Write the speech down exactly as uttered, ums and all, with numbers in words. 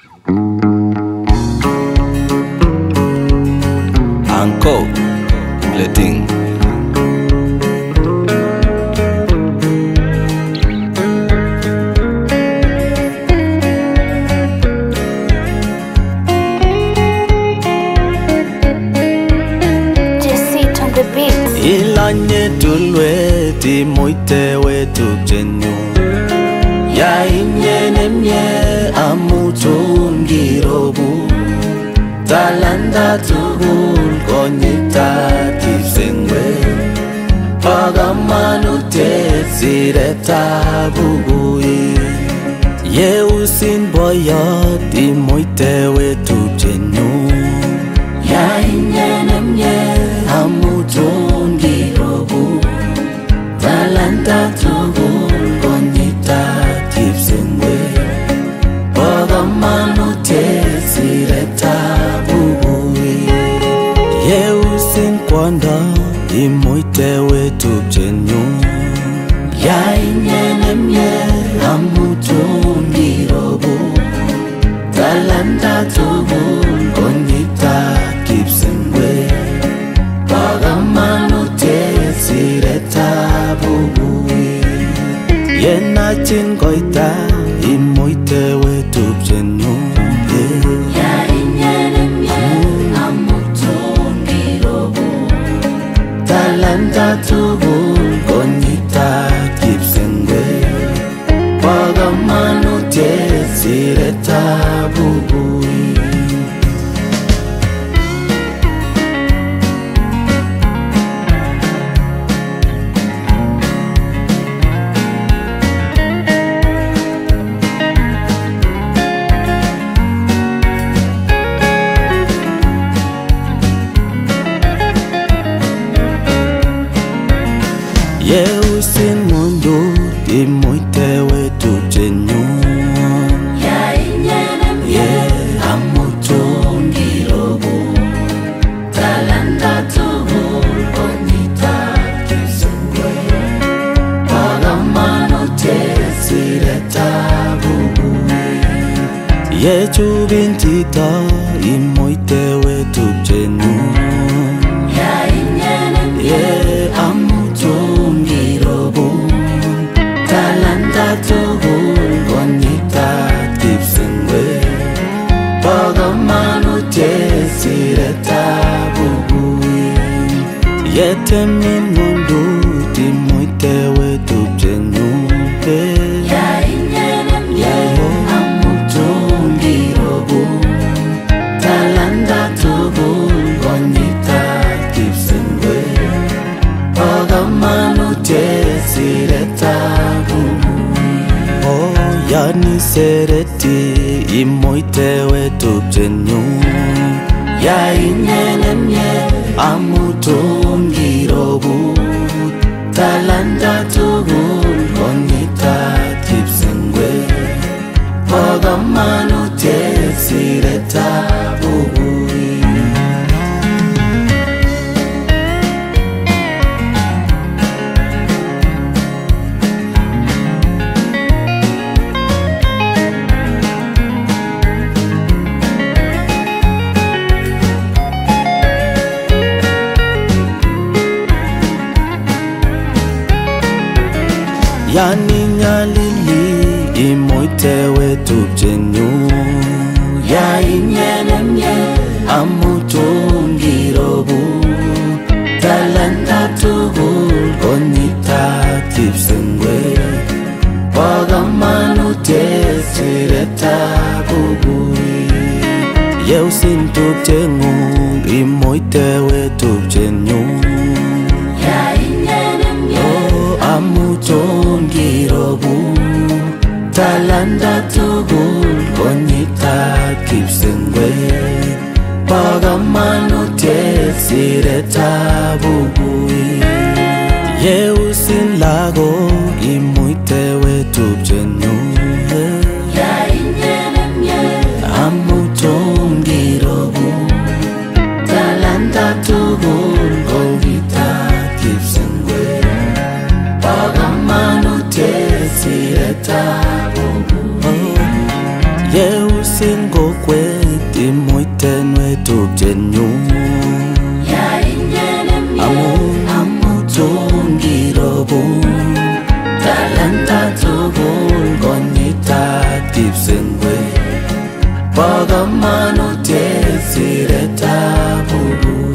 Uncle Letting. Ilanye tulwe ti moite wetu jenyu ya inye nemye amutungirobu talanda tubul konyita tifsengwe pagamanu tetsireta bugui ye usin boya ti moite wetu jenyu ya inye nemye amutungirobu talanda tubul konyita tifsengwe pagamanu tetsireta bugui ye usin kwanda imoite wetu jenyu ya inyenemye amutungirobu talanda tubul konyita tifsengwe pagamanu tetsireta bugui yenachin koita imoite wetu jenyu ya inyenemye amutungirobu talanda tubul konyita tifsengwe pagamanu tetsireta bugui ye usin mundu imoite wetu jenyu ya inyenemye amutungirobu talanda tubul konyita tifsengwe pagamanu tetsireta bugui ye chubintita imoite wetu jenyu ya inyenemye amutungirobu talanda tubul konyita tifsengwe pagamanu tetsireta bugui yetemi mundu timoite wetu jenyu ya inyenemye amutungirobu talanda tubul konyita tifsengwe pagamanu tetsireta bugui oh yani sereti imoite wetu jenyu ya inyenemye amutungirobu talanda tubul konyita tifsengwe pagamanu tetsireta bugui yani nyalili imoite wetu jenyu ya inyenemye amutungirobu talanda tubul konyita tifsengwe pagamanu tetsireta bugui ye usin tupjengu imoite wetu jenyu ya inyenemye amutungirobu talanda tubul konyita tifsengwe pagamanu tetsireta bugui ye usin lago imoite wetu jenyu ya inyenemye amutungirobu talanda tubul konyita tifsengwe pagamanu tetsireta bugui ye missing kokwet imuitenwe tupchenyu amun amutun kirobun talanta tugul konyitat kipsengwet bo kamanut yesiretab bukuit.